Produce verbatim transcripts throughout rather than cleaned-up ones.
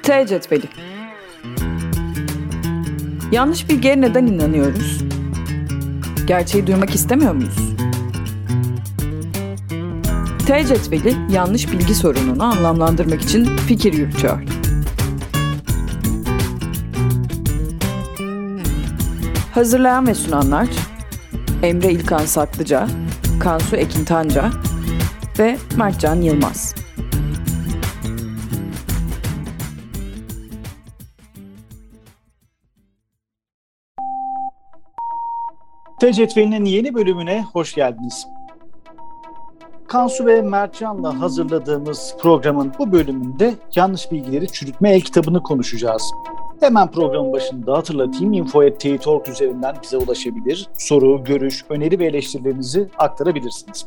T cetveli. Yanlış bilgiye neden inanıyoruz? Gerçeği duymak istemiyor muyuz? T cetveli yanlış bilgi sorununu anlamlandırmak için fikir yürütüyor. Hazırlayan ve sunanlar Emre İlkan Saklıca, Kansu Ekintanca ve Mertcan Yılmaz. T Cetveli'nin yeni bölümüne hoş geldiniz. Kansu ve Mertcan'la hazırladığımız programın bu bölümünde yanlış bilgileri çürütme el kitabını konuşacağız. Hemen programın başında hatırlatayım, info at teyit nokta org üzerinden bize ulaşabilir, soru, görüş, öneri ve eleştirilerinizi aktarabilirsiniz.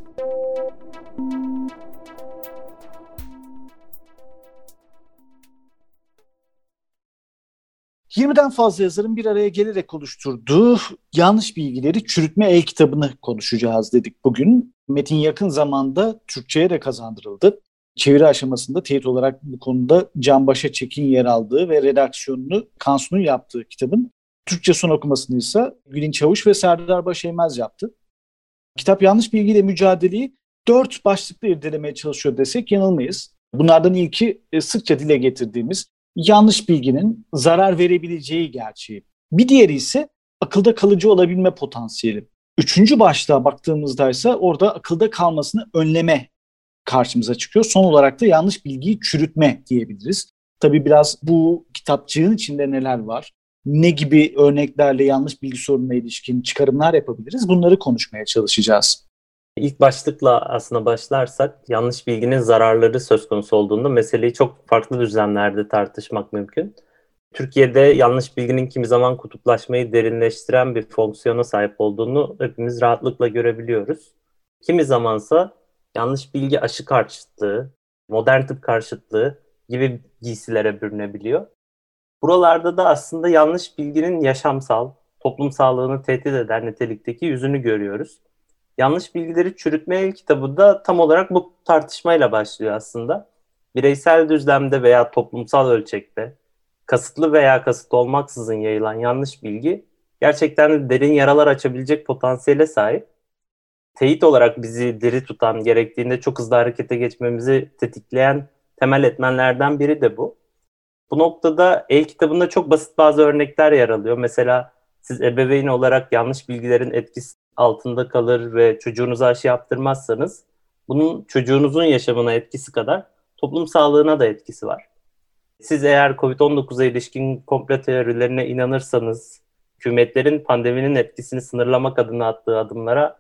yirmiden fazla yazarın bir araya gelerek oluşturduğu yanlış bilgileri çürütme el kitabını konuşacağız dedik bugün. Metin yakın zamanda Türkçe'ye de kazandırıldı. Çeviri aşamasında teyit olarak bu konuda Canbaşa Çekin yer aldığı ve redaksiyonunu Kansu'nun yaptığı kitabın Türkçe son okumasını ise Gülin Çavuş ve Serdar Başeymez yaptı. Kitap yanlış bilgiyle mücadeleyi dört başlıklı irdelemeye çalışıyor desek yanılmayız. Bunlardan ilki sıkça dile getirdiğimiz yanlış bilginin zarar verebileceği gerçeği. Bir diğeri ise akılda kalıcı olabilme potansiyeli. Üçüncü başlığa baktığımızda ise orada akılda kalmasını önleme karşımıza çıkıyor. Son olarak da yanlış bilgiyi çürütme diyebiliriz. Tabii biraz bu kitapçığın içinde neler var, ne gibi örneklerle yanlış bilgi sorununa ilişkin çıkarımlar yapabiliriz, bunları konuşmaya çalışacağız. İlk başlıkla aslında başlarsak yanlış bilginin zararları söz konusu olduğunda meseleyi çok farklı düzlemlerde tartışmak mümkün. Türkiye'de yanlış bilginin kimi zaman kutuplaşmayı derinleştiren bir fonksiyona sahip olduğunu hepimiz rahatlıkla görebiliyoruz. Kimi zamansa yanlış bilgi aşı karşıtlığı, modern tıp karşıtlığı gibi giysilere bürünebiliyor. Buralarda da aslında yanlış bilginin yaşamsal, toplum sağlığını tehdit eden nitelikteki yüzünü görüyoruz. Yanlış bilgileri çürütme el kitabı da tam olarak bu tartışmayla başlıyor aslında. Bireysel düzlemde veya toplumsal ölçekte kasıtlı veya kasıt olmaksızın yayılan yanlış bilgi gerçekten de derin yaralar açabilecek potansiyele sahip. Teyit olarak bizi diri tutan, gerektiğinde çok hızlı harekete geçmemizi tetikleyen temel etmenlerden biri de bu. Bu noktada el kitabında çok basit bazı örnekler yer alıyor. Mesela siz ebeveyn olarak yanlış bilgilerin etkisi altında kalır ve çocuğunuza aşı yaptırmazsanız bunun çocuğunuzun yaşamına etkisi kadar toplum sağlığına da etkisi var. Siz eğer kovid on dokuza ilişkin komplo teorilerine inanırsanız hükümetlerin pandeminin etkisini sınırlamak adına attığı adımlara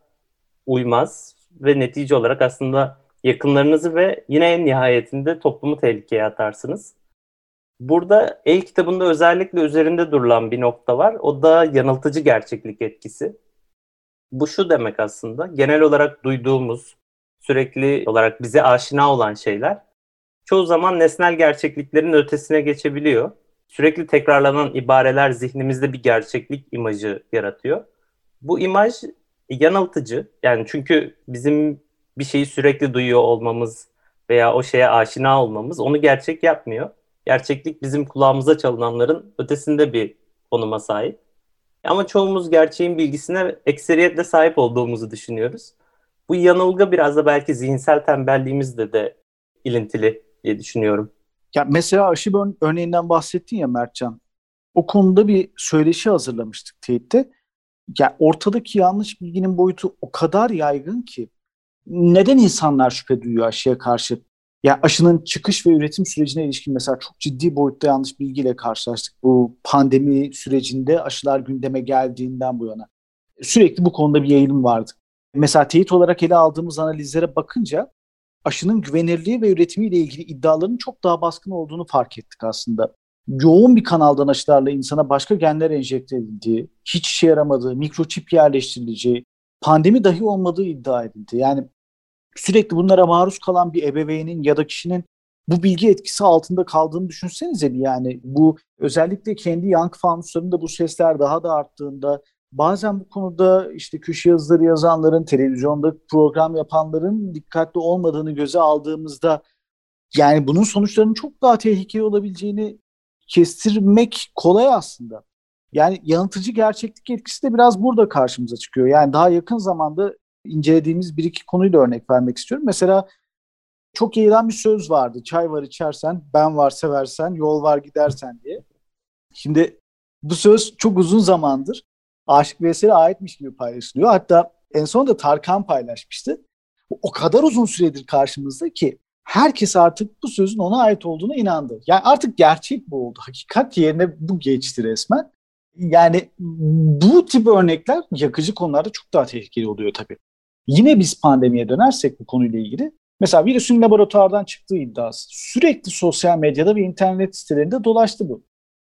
uymaz ve netice olarak aslında yakınlarınızı ve yine en nihayetinde toplumu tehlikeye atarsınız. Burada el kitabında özellikle üzerinde durulan bir nokta var. O da yanıltıcı gerçeklik etkisi. Bu şu demek aslında, genel olarak duyduğumuz, sürekli olarak bize aşina olan şeyler çoğu zaman nesnel gerçekliklerin ötesine geçebiliyor. Sürekli tekrarlanan ibareler zihnimizde bir gerçeklik imajı yaratıyor. Bu imaj yanıltıcı, yani çünkü bizim bir şeyi sürekli duyuyor olmamız veya o şeye aşina olmamız onu gerçek yapmıyor. Gerçeklik bizim kulağımıza çalınanların ötesinde bir konuma sahip. Ama çoğumuz gerçeğin bilgisine ekseriyetle sahip olduğumuzu düşünüyoruz. Bu yanılgı biraz da belki zihinsel tembelliğimizle de ilintili diye düşünüyorum. Ya mesela aşı örneğinden bahsettin ya Mertcan. O konuda bir söyleşi hazırlamıştık teyipte. Ya ortadaki yanlış bilginin boyutu o kadar yaygın ki neden insanlar şüphe duyuyor aşıya karşı? Ya aşının çıkış ve üretim sürecine ilişkin mesela çok ciddi boyutta yanlış bilgiyle karşılaştık. Bu pandemi sürecinde aşılar gündeme geldiğinden bu yana. Sürekli bu konuda bir yayılım vardı. Mesela teyit olarak ele aldığımız analizlere bakınca aşının güvenirliği ve üretimiyle ilgili iddiaların çok daha baskın olduğunu fark ettik aslında. Yoğun bir kanaldan aşılarla insana başka genler enjekte edildiği, hiç işe yaramadığı, mikroçip yerleştirileceği, pandemi dahi olmadığı iddia edildi. Yani sürekli bunlara maruz kalan bir ebeveynin ya da kişinin bu bilgi etkisi altında kaldığını düşünsenize bir yani. Bu özellikle kendi yankı fanuslarında bu sesler daha da arttığında bazen bu konuda işte köşe yazıları yazanların, televizyonda program yapanların dikkatli olmadığını göze aldığımızda yani bunun sonuçlarının çok daha tehlikeli olabileceğini kestirmek kolay aslında. Yani yanıltıcı gerçeklik etkisi de biraz burada karşımıza çıkıyor. Yani daha yakın zamanda incelediğimiz bir iki konuyla örnek vermek istiyorum. Mesela çok yayılan bir söz vardı. Çay var içersen, ben var seversen, yol var gidersen diye. Şimdi bu söz çok uzun zamandır Aşık Veysel'e aitmiş gibi paylaşılıyor. Hatta en son da Tarkan paylaşmıştı. O kadar uzun süredir karşımızda ki herkes artık bu sözün ona ait olduğuna inandı. Yani artık gerçek bu oldu. Hakikat yerine bu geçti resmen. Yani bu tip örnekler yakıcı konularda çok daha tehlikeli oluyor tabii. Yine biz pandemiye dönersek bu konuyla ilgili. Mesela virüsün laboratuvardan çıktığı iddiası sürekli sosyal medyada ve internet sitelerinde dolaştı bu.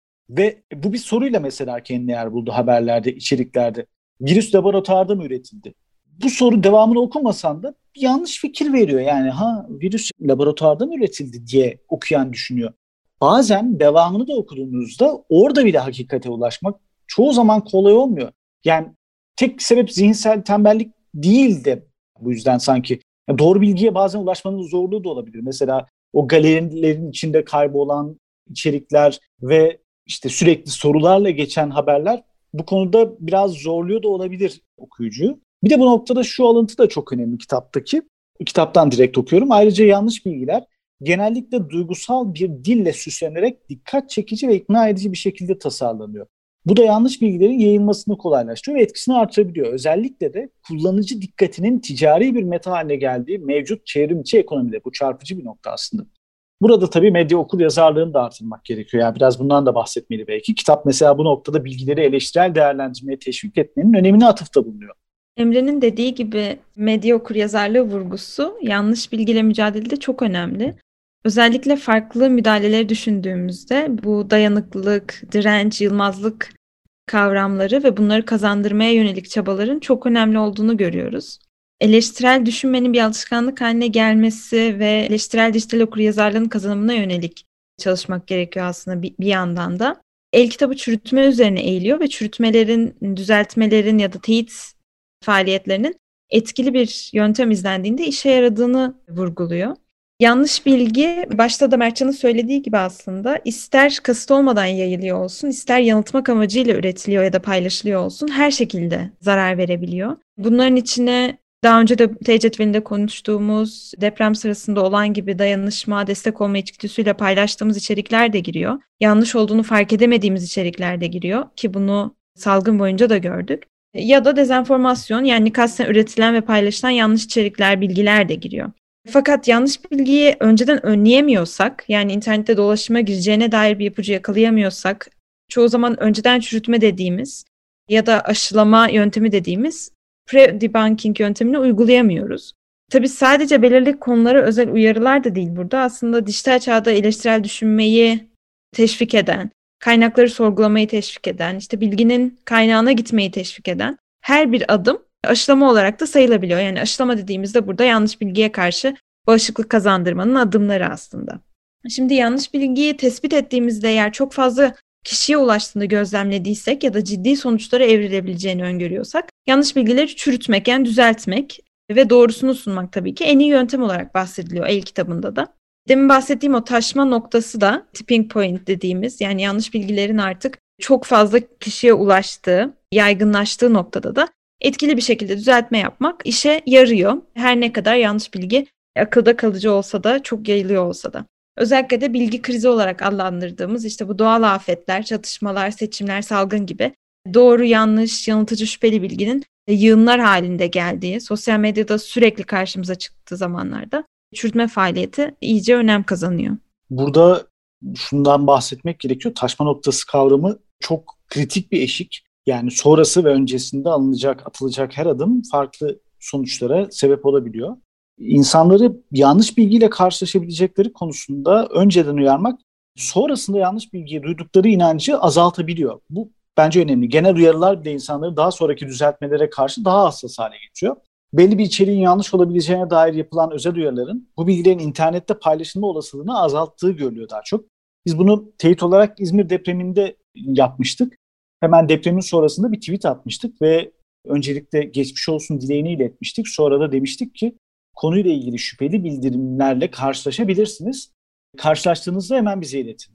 Ve bu bir soruyla mesela kendine yer buldu haberlerde, içeriklerde. Virüs laboratuvarda mı üretildi? Bu soru devamını okumasan da bir yanlış fikir veriyor. Yani ha virüs laboratuvarda mı üretildi diye okuyan düşünüyor. Bazen devamını da okuduğunuzda orada bile hakikate ulaşmak çoğu zaman kolay olmuyor. Yani tek sebep zihinsel tembellik değil de bu yüzden sanki. Yani doğru bilgiye bazen ulaşmanın zorluğu da olabilir. Mesela o galerilerin içinde kaybolan içerikler ve işte sürekli sorularla geçen haberler bu konuda biraz zorluyor da olabilir okuyucuyu. Bir de bu noktada şu alıntı da çok önemli kitaptaki. Kitaptan direkt okuyorum. Ayrıca yanlış bilgiler genellikle duygusal bir dille süslenerek dikkat çekici ve ikna edici bir şekilde tasarlanıyor. Bu da yanlış bilgilerin yayılmasını kolaylaştırıyor ve etkisini artırabiliyor. Özellikle de kullanıcı dikkatinin ticari bir meta haline geldiği mevcut çevrimçi ekonomide. Bu çarpıcı bir nokta aslında. Burada tabii medya okur yazarlığını da artırmak gerekiyor. Yani biraz bundan da bahsetmeli belki. Kitap mesela bu noktada bilgileri eleştirel değerlendirmeye teşvik etmenin önemine atıfta bulunuyor. Emre'nin dediği gibi medya okuryazarlığı vurgusu yanlış bilgiyle mücadelede çok önemli. Özellikle farklı müdahaleleri düşündüğümüzde bu dayanıklılık, direnç, yılmazlık kavramları ve bunları kazandırmaya yönelik çabaların çok önemli olduğunu görüyoruz. Eleştirel düşünmenin bir alışkanlık haline gelmesi ve eleştirel dijital okuryazarlığın kazanımına yönelik çalışmak gerekiyor aslında bir, bir yandan da. El kitabı çürütme üzerine eğiliyor ve çürütmelerin, düzeltmelerin ya da teyit faaliyetlerinin etkili bir yöntem izlendiğinde işe yaradığını vurguluyor. Yanlış bilgi başta da Mertcan'ın söylediği gibi aslında ister kasıt olmadan yayılıyor olsun, ister yanıltmak amacıyla üretiliyor ya da paylaşılıyor olsun her şekilde zarar verebiliyor. Bunların içine daha önce de T cetvelinde konuştuğumuz deprem sırasında olan gibi dayanışma, destek olma içgüdüsüyle paylaştığımız içerikler de giriyor. Yanlış olduğunu fark edemediğimiz içerikler de giriyor ki bunu salgın boyunca da gördük. Ya da dezenformasyon yani kasten üretilen ve paylaşılan yanlış içerikler, bilgiler de giriyor. Fakat yanlış bilgiyi önceden önleyemiyorsak, yani internette dolaşıma gireceğine dair bir ipucu yakalayamıyorsak, çoğu zaman önceden çürütme dediğimiz ya da aşılama yöntemi dediğimiz pre-debunking yöntemini uygulayamıyoruz. Tabii sadece belirli konulara özel uyarılar da değil burada. Aslında dijital çağda eleştirel düşünmeyi teşvik eden, kaynakları sorgulamayı teşvik eden, işte bilginin kaynağına gitmeyi teşvik eden her bir adım aşılama olarak da sayılabiliyor. Yani aşılama dediğimizde burada yanlış bilgiye karşı bağışıklık kazandırmanın adımları aslında. Şimdi yanlış bilgiyi tespit ettiğimizde eğer çok fazla kişiye ulaştığını gözlemlediysek ya da ciddi sonuçlara evrilebileceğini öngörüyorsak yanlış bilgileri çürütmek yani düzeltmek ve doğrusunu sunmak tabii ki en iyi yöntem olarak bahsediliyor El kitabında da. Demin bahsettiğim o taşma noktası da tipping point dediğimiz yani yanlış bilgilerin artık çok fazla kişiye ulaştığı, yaygınlaştığı noktada da etkili bir şekilde düzeltme yapmak işe yarıyor. Her ne kadar yanlış bilgi akılda kalıcı olsa da çok yayılıyor olsa da. Özellikle de bilgi krizi olarak adlandırdığımız işte bu doğal afetler, çatışmalar, seçimler, salgın gibi doğru, yanlış, yanıltıcı, şüpheli bilginin yığınlar halinde geldiği, sosyal medyada sürekli karşımıza çıktığı zamanlarda çürütme faaliyeti iyice önem kazanıyor. Burada şundan bahsetmek gerekiyor. Taşma noktası kavramı çok kritik bir eşik. Yani sonrası ve öncesinde alınacak, atılacak her adım farklı sonuçlara sebep olabiliyor. İnsanları yanlış bilgiyle karşılaşabilecekleri konusunda önceden uyarmak, sonrasında yanlış bilgiye duydukları inancı azaltabiliyor. Bu bence önemli. Genel uyarılar bile insanları daha sonraki düzeltmelere karşı daha hassas hale getiriyor. Belli bir içeriğin yanlış olabileceğine dair yapılan özel uyarıların bu bilgilerin internette paylaşılma olasılığını azalttığı görülüyor daha çok. Biz bunu teyit olarak İzmir depreminde yapmıştık. Hemen depremin sonrasında bir tweet atmıştık ve öncelikle geçmiş olsun dileğini iletmiştik. Sonra da demiştik ki konuyla ilgili şüpheli bildirimlerle karşılaşabilirsiniz. Karşılaştığınızda hemen bize iletin.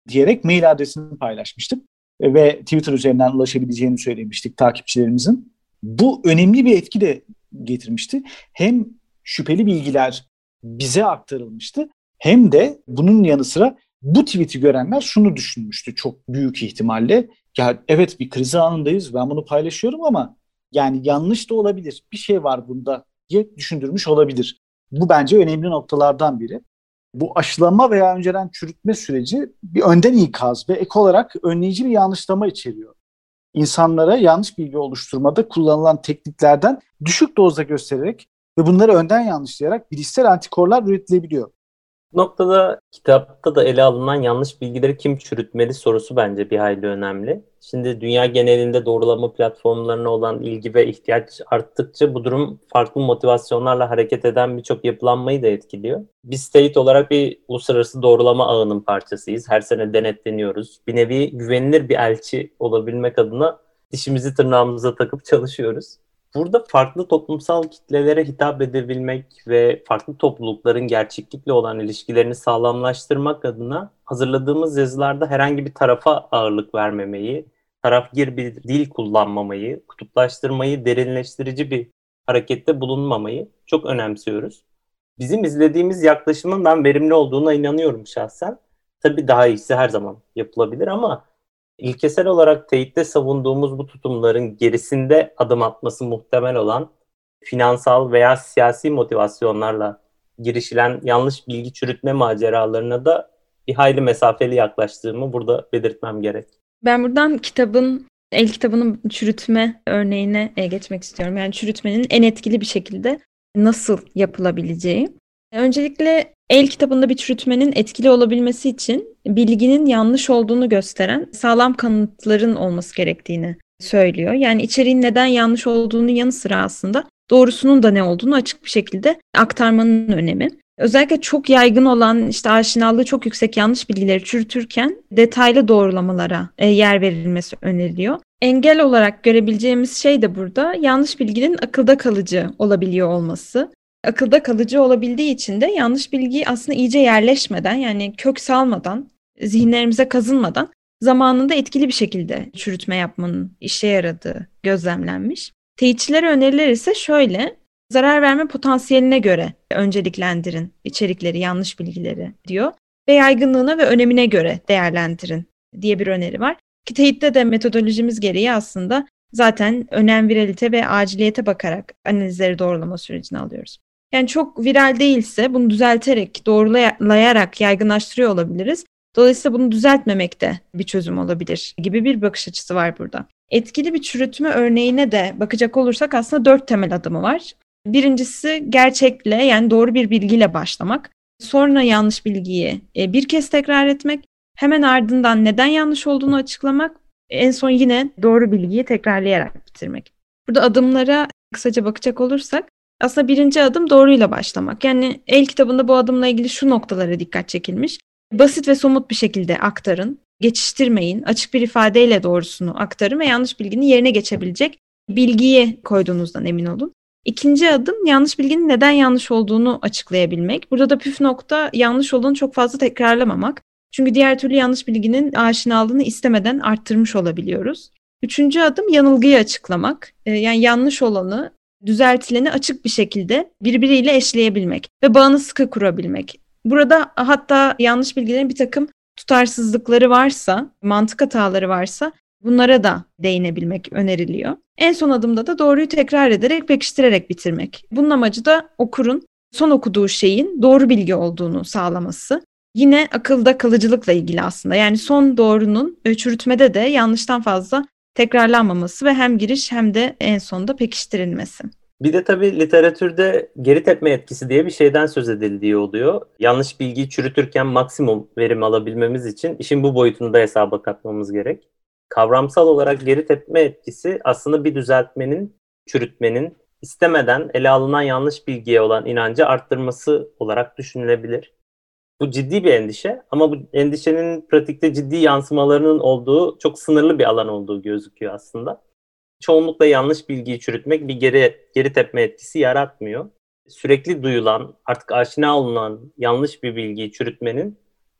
diyerek mail adresini paylaşmıştık. Ve Twitter üzerinden ulaşabileceğini söylemiştik takipçilerimizin. Bu önemli bir etki de getirmişti. Hem şüpheli bilgiler bize aktarılmıştı hem de bunun yanı sıra bu tweet'i görenler şunu düşünmüştü çok büyük ihtimalle. Ya evet, bir kriz anındayız, ben bunu paylaşıyorum ama yani yanlış da olabilir, bir şey var bunda diye düşündürmüş olabilir. Bu bence önemli noktalardan biri. Bu aşılama veya önceden çürütme süreci bir önden ikaz ve ek olarak önleyici bir yanlışlama içeriyor. İnsanlara yanlış bilgi oluşturmada kullanılan tekniklerden düşük dozda göstererek ve bunları önden yanlışlayarak bilişsel antikorlar üretilebiliyor. Bu noktada kitapta da ele alınan yanlış bilgileri kim çürütmeli sorusu bence bir hayli önemli. Şimdi dünya genelinde doğrulama platformlarına olan ilgi ve ihtiyaç arttıkça bu durum farklı motivasyonlarla hareket eden birçok yapılanmayı da etkiliyor. Biz Teyit olarak bir uluslararası doğrulama ağının parçasıyız. Her sene denetleniyoruz. Bir nevi güvenilir bir elçi olabilmek adına dişimizi tırnağımıza takıp çalışıyoruz. Burada farklı toplumsal kitlelere hitap edebilmek ve farklı toplulukların gerçeklikle olan ilişkilerini sağlamlaştırmak adına hazırladığımız yazılarda herhangi bir tarafa ağırlık vermemeyi, tarafgir bir dil kullanmamayı, kutuplaştırmayı, derinleştirici bir harekette bulunmamayı çok önemsiyoruz. Bizim izlediğimiz yaklaşımın ben verimli olduğuna inanıyorum şahsen. Tabii daha iyisi her zaman yapılabilir ama İlkesel olarak teyitte savunduğumuz bu tutumların gerisinde adım atması muhtemel olan finansal veya siyasi motivasyonlarla girişilen yanlış bilgi çürütme maceralarına da bir hayli mesafeli yaklaştığımı burada belirtmem gerek. Ben buradan kitabın, el kitabının çürütme örneğine geçmek istiyorum. Yani çürütmenin en etkili bir şekilde nasıl yapılabileceği. Öncelikle el kitabında bir çürütmenin etkili olabilmesi için bilginin yanlış olduğunu gösteren sağlam kanıtların olması gerektiğini söylüyor. Yani içeriğin neden yanlış olduğunun yanı sıra aslında doğrusunun da ne olduğunu açık bir şekilde aktarmanın önemi. Özellikle çok yaygın olan, işte aşinalığı çok yüksek yanlış bilgileri çürütürken detaylı doğrulamalara yer verilmesi öneriliyor. Engel olarak görebileceğimiz şey de burada yanlış bilginin akılda kalıcı olabiliyor olması. Akılda kalıcı olabildiği için de yanlış bilgi aslında iyice yerleşmeden, yani kök salmadan, zihinlerimize kazınmadan zamanında etkili bir şekilde çürütme yapmanın işe yaradığı gözlemlenmiş. Teyitçilere öneriler ise şöyle: zarar verme potansiyeline göre önceliklendirin içerikleri, yanlış bilgileri diyor ve yaygınlığına ve önemine göre değerlendirin diye bir öneri var. Ki teyitte de metodolojimiz gereği aslında zaten önem, viralite ve aciliyete bakarak analizleri doğrulama sürecine alıyoruz. Yani çok viral değilse bunu düzelterek, doğrulayarak yaygınlaştırıyor olabiliriz. Dolayısıyla bunu düzeltmemek de bir çözüm olabilir gibi bir bakış açısı var burada. Etkili bir çürütme örneğine de bakacak olursak aslında dört temel adımı var. Birincisi gerçekle, yani doğru bir bilgiyle başlamak. Sonra yanlış bilgiyi bir kez tekrar etmek. Hemen ardından neden yanlış olduğunu açıklamak. En son yine doğru bilgiyi tekrarlayarak bitirmek. Burada adımlara kısaca bakacak olursak aslında birinci adım doğruyla başlamak. Yani el kitabında bu adımla ilgili şu noktalara dikkat çekilmiş. Basit ve somut bir şekilde aktarın, geçiştirmeyin, açık bir ifadeyle doğrusunu aktarın ve yanlış bilginin yerine geçebilecek bilgiyi koyduğunuzdan emin olun. İkinci adım yanlış bilginin neden yanlış olduğunu açıklayabilmek. Burada da püf nokta yanlış olanı çok fazla tekrarlamamak. Çünkü diğer türlü yanlış bilginin aşinalığını istemeden arttırmış olabiliyoruz. Üçüncü adım yanılgıyı açıklamak. Yani yanlış olanı, düzeltileni açık bir şekilde birbiriyle eşleyebilmek ve bağını sıkı kurabilmek. Burada hatta yanlış bilgilerin bir takım tutarsızlıkları varsa, mantık hataları varsa bunlara da değinebilmek öneriliyor. En son adımda da doğruyu tekrar ederek, pekiştirerek bitirmek. Bunun amacı da okurun son okuduğu şeyin doğru bilgi olduğunu sağlaması. Yine akılda kalıcılıkla ilgili aslında. Yani son doğrunun çürütmede de yanlıştan fazla tekrarlanmaması ve hem giriş hem de en sonda pekiştirilmesi. Bir de tabii literatürde geri tepme etkisi diye bir şeyden söz edildiği oluyor. Yanlış bilgiyi çürütürken maksimum verim alabilmemiz için işin bu boyutunu da hesaba katmamız gerek. Kavramsal olarak geri tepme etkisi aslında bir düzeltmenin, çürütmenin istemeden ele alınan yanlış bilgiye olan inancı arttırması olarak düşünülebilir. Bu ciddi bir endişe ama bu endişenin pratikte ciddi yansımalarının olduğu çok sınırlı bir alan olduğu gözüküyor aslında. Çoğunlukla yanlış bilgiyi çürütmek bir geri, geri tepme etkisi yaratmıyor. Sürekli duyulan, artık aşina olunan yanlış bir bilgiyi çürütmenin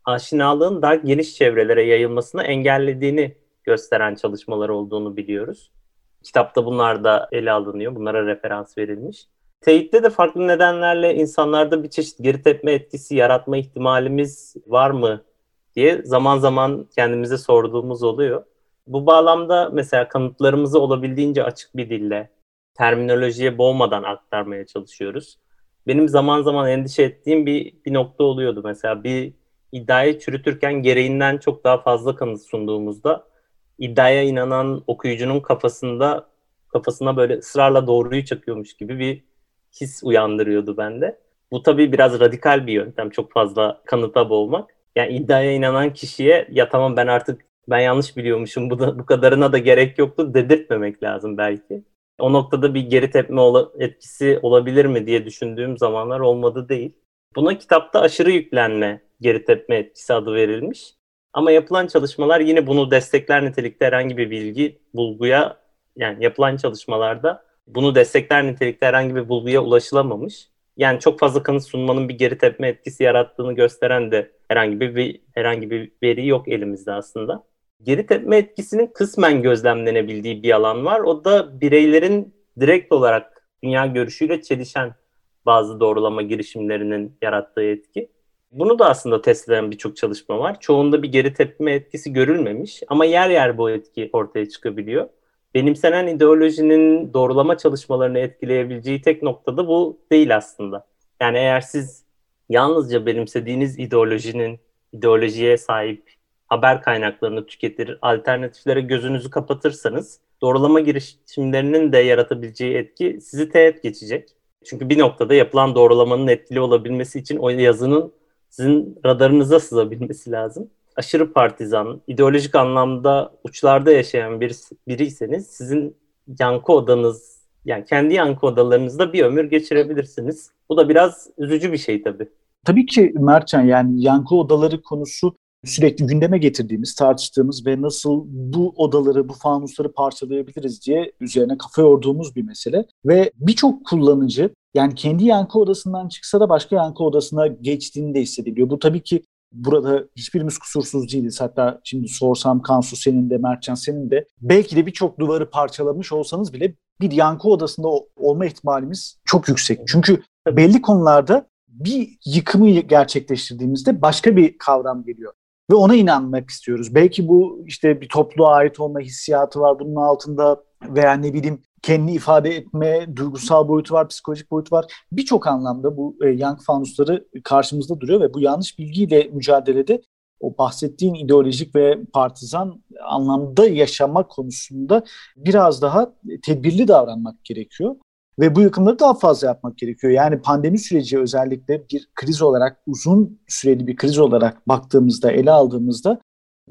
aşinalığın daha geniş çevrelere yayılmasını engellediğini gösteren çalışmalar olduğunu biliyoruz. Kitapta bunlar da ele alınıyor. Bunlara referans verilmiş. Teyit'te de farklı nedenlerle insanlarda bir çeşit geri tepme etkisi yaratma ihtimalimiz var mı diye zaman zaman kendimize sorduğumuz oluyor. Bu bağlamda mesela kanıtlarımızı olabildiğince açık bir dille, terminolojiye boğmadan aktarmaya çalışıyoruz. Benim zaman zaman endişe ettiğim bir, bir nokta oluyordu. Mesela bir iddiayı çürütürken gereğinden çok daha fazla kanıt sunduğumuzda iddiaya inanan okuyucunun kafasında kafasına böyle ısrarla doğruyu çakıyormuş gibi bir his uyandırıyordu bende. Bu tabii biraz radikal bir yöntem, çok fazla kanıta boğmak. Yani iddiaya inanan kişiye ya tamam ben artık ben yanlış biliyormuşum bu, da, bu kadarına da gerek yoktu dedirtmemek lazım belki. O noktada bir geri tepme ola, etkisi olabilir mi diye düşündüğüm zamanlar olmadı değil. Buna kitapta aşırı yüklenme geri tepme etkisi adı verilmiş. Ama yapılan çalışmalar yine bunu destekler nitelikte herhangi bir bilgi, bulguya, yani yapılan çalışmalarda bunu destekler nitelikte herhangi bir bulguya ulaşılamamış. Yani çok fazla kanıt sunmanın bir geri tepme etkisi yarattığını gösteren de herhangi bir herhangi bir veri yok elimizde aslında. Geri tepme etkisinin kısmen gözlemlenebildiği bir alan var. O da bireylerin direkt olarak dünya görüşüyle çelişen bazı doğrulama girişimlerinin yarattığı etki. Bunu da aslında test eden birçok çalışma var. Çoğunda bir geri tepme etkisi görülmemiş ama yer yer bu etki ortaya çıkabiliyor. Benimsenen ideolojinin doğrulama çalışmalarını etkileyebileceği tek noktada bu değil aslında. Yani eğer siz yalnızca benimsediğiniz ideolojinin, ideolojiye sahip haber kaynaklarını tüketir, alternatiflere gözünüzü kapatırsanız doğrulama girişimlerinin de yaratabileceği etki sizi teğet geçecek. Çünkü bir noktada yapılan doğrulamanın etkili olabilmesi için o yazının sizin radarınıza sızabilmesi lazım. Aşırı partizan, ideolojik anlamda uçlarda yaşayan bir, biriyseniz sizin yankı odanız, yani kendi yankı odalarınızda bir ömür geçirebilirsiniz. Bu da biraz üzücü bir şey tabii. Tabii ki Mertcan, yani yankı odaları konusu sürekli gündeme getirdiğimiz, tartıştığımız ve nasıl bu odaları, bu fanusları parçalayabiliriz diye üzerine kafa yorduğumuz bir mesele. Ve birçok kullanıcı yani kendi yankı odasından çıksa da başka yankı odasına geçtiğini de hissedebiliyor. Bu tabii ki burada hiçbirimiz kusursuz değiliz. Hatta şimdi sorsam Kansu senin de, Mertcan senin de, belki de birçok duvarı parçalamış olsanız bile bir yankı odasında olma ihtimalimiz çok yüksek. Çünkü belli konularda bir yıkımı gerçekleştirdiğimizde başka bir kavram geliyor. Ve ona inanmak istiyoruz. Belki bu işte bir topluluğa ait olma hissiyatı var bunun altında veya ne bileyim kendini ifade etme, duygusal boyutu var, psikolojik boyutu var. Birçok anlamda bu e, yankı fanusları karşımızda duruyor ve bu yanlış bilgiyle mücadelede o bahsettiğin ideolojik ve partizan anlamda yaşamak konusunda biraz daha tedbirli davranmak gerekiyor. Ve bu yıkımları daha fazla yapmak gerekiyor. Yani pandemi süreci özellikle bir kriz olarak, uzun süreli bir kriz olarak baktığımızda, ele aldığımızda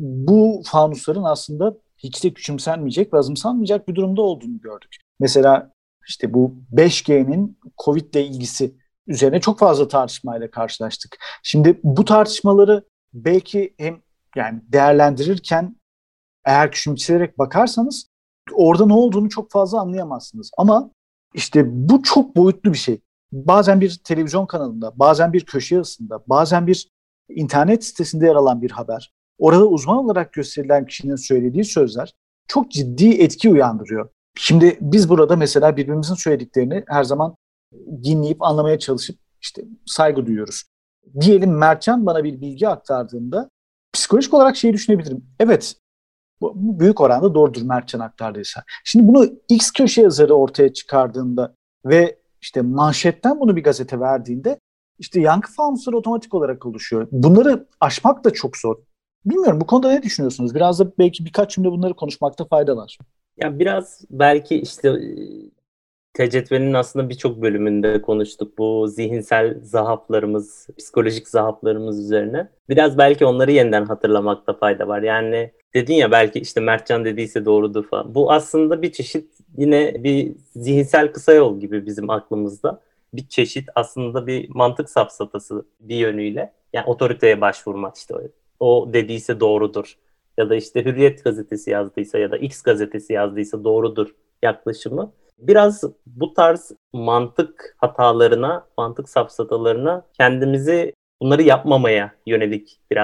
bu fanusların aslında hiç de küçümsenmeyecek ve azımsanmayacak bir durumda olduğunu gördük. Mesela işte bu beş G'nin Covid ile ilgisi üzerine çok fazla tartışmayla karşılaştık. Şimdi bu tartışmaları belki hem yani değerlendirirken eğer küçümseyerek bakarsanız orada ne olduğunu çok fazla anlayamazsınız. Ama İşte bu çok boyutlu bir şey. Bazen bir televizyon kanalında, bazen bir köşe yazısında, bazen bir internet sitesinde yer alan bir haber. Orada uzman olarak gösterilen kişinin söylediği sözler çok ciddi etki uyandırıyor. Şimdi biz burada mesela birbirimizin söylediklerini her zaman dinleyip anlamaya çalışıp işte saygı duyuyoruz. Diyelim Mertcan bana bir bilgi aktardığında psikolojik olarak şeyi düşünebilirim. Evet, bu büyük oranda doğrudur Mertcan aktardıysa. Şimdi bunu X köşe yazarı ortaya çıkardığında ve işte manşetten bunu bir gazete verdiğinde işte yankı fanusları otomatik olarak oluşuyor. Bunları aşmak da çok zor. Bilmiyorum, bu konuda ne düşünüyorsunuz? Biraz da belki birkaç cümle bunları konuşmakta fayda var. Ya biraz belki işte T C T V'nin aslında birçok bölümünde konuştuk bu zihinsel zaaflarımız, psikolojik zaaflarımız üzerine. Biraz belki onları yeniden hatırlamakta fayda var. Yani dedin ya belki işte Mertcan dediyse doğrudur falan. Bu aslında bir çeşit yine bir zihinsel kısa yol gibi bizim aklımızda. Bir çeşit aslında bir mantık safsatası bir yönüyle. Yani otoriteye başvurmak işte o, o dediyse doğrudur. Ya da işte Hürriyet gazetesi yazdıysa ya da X gazetesi yazdıysa doğrudur yaklaşımı. Biraz bu tarz mantık hatalarına, mantık safsatalarına kendimizi bunları yapmamaya yönelik biraz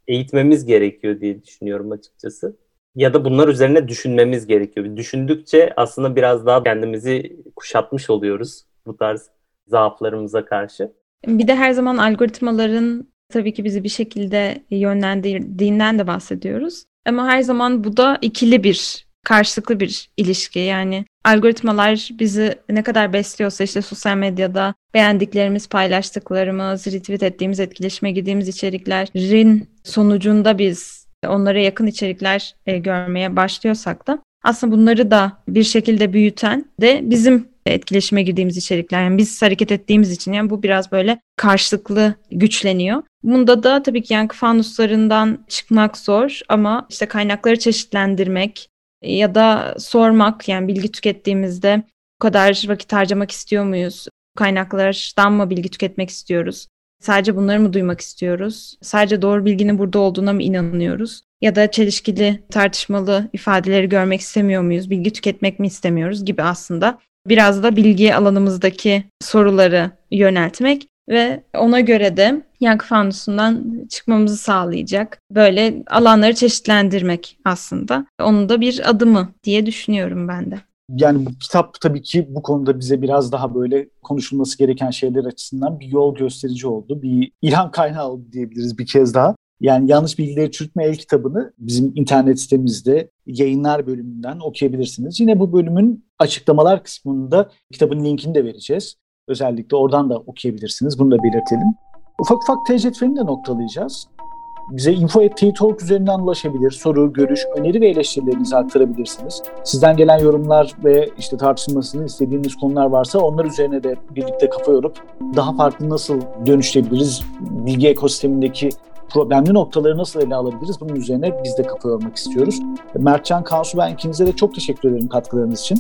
eğitmemiz gerekiyor diye düşünüyorum açıkçası. Ya da bunlar üzerine düşünmemiz gerekiyor. Düşündükçe aslında biraz daha kendimizi kuşatmış oluyoruz bu tarz zaaflarımıza karşı. Bir de her zaman algoritmaların tabii ki bizi bir şekilde yönlendirdiğinden de bahsediyoruz. Ama her zaman bu da ikili bir, karşılıklı bir ilişki. Yani algoritmalar bizi ne kadar besliyorsa işte sosyal medyada beğendiklerimiz, paylaştıklarımız, retweet ettiğimiz, etkileşime girdiğimiz içeriklerin sonucunda biz onlara yakın içerikler e, görmeye başlıyorsak da aslında bunları da bir şekilde büyüten de bizim etkileşime girdiğimiz içerikler. Yani biz hareket ettiğimiz için yani bu biraz böyle karşılıklı güçleniyor. Bunda da tabii ki yankı fanuslarından çıkmak zor ama işte kaynakları çeşitlendirmek ya da sormak, yani bilgi tükettiğimizde bu kadar vakit harcamak istiyor muyuz? Kaynaklardan mı bilgi tüketmek istiyoruz? Sadece bunları mı duymak istiyoruz? Sadece doğru bilginin burada olduğuna mı inanıyoruz? Ya da çelişkili, tartışmalı ifadeleri görmek istemiyor muyuz? Bilgi tüketmek mi istemiyoruz gibi aslında. Biraz da bilgi alanımızdaki soruları yöneltmek ve ona göre de yankı fanusundan çıkmamızı sağlayacak böyle alanları çeşitlendirmek aslında. Onun da bir adımı diye düşünüyorum ben de. Yani bu kitap tabii ki bu konuda bize biraz daha böyle konuşulması gereken şeyler açısından bir yol gösterici oldu. Bir ilham kaynağı oldu diyebiliriz bir kez daha. Yani Yanlış Bilgileri Çürütme El kitabını bizim internet sitemizde yayınlar bölümünden okuyabilirsiniz. Yine bu bölümün açıklamalar kısmında kitabın linkini de vereceğiz. Özellikle oradan da okuyabilirsiniz. Bunu da belirtelim. Ufak ufak T cetvelini de noktalayacağız. Bize info at teyit nokta org üzerinden ulaşabilir. Soru, görüş, öneri ve eleştirilerinizi aktarabilirsiniz. Sizden gelen yorumlar ve işte tartışılmasını istediğiniz konular varsa onlar üzerine de birlikte kafa yorup daha farklı nasıl dönüşebiliriz, bilgi ekosistemindeki problemli noktaları nasıl ele alabiliriz, bunun üzerine biz de kafa yormak istiyoruz. Mertcan, Kansu, ben ikinize de çok teşekkür ederim katkılarınız için.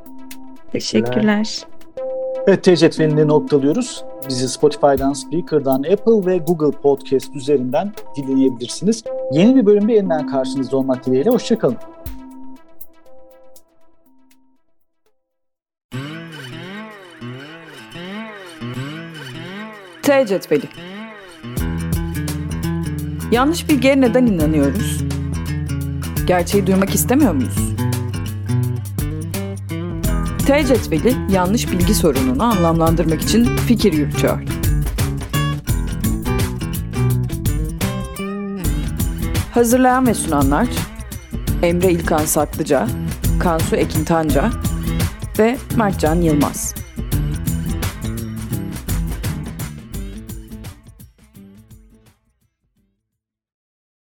Teşekkürler. Evet, T cetvelini noktalıyoruz. Bizi Spotify'dan, Spreaker'dan, Apple ve Google Podcast üzerinden dinleyebilirsiniz. Yeni bir bölümde yeniden karşınızda olmak dileğiyle. Hoşçakalın. T cetveli. Yanlış bilgiye neden inanıyoruz? Gerçeği duymak istemiyor muyuz? T cetveli yanlış bilgi sorununu anlamlandırmak için fikir yürütüyor. Hazırlayan ve sunanlar Emre İlkan Saklıca, Kansu Ekintanca ve Mertcan Yılmaz.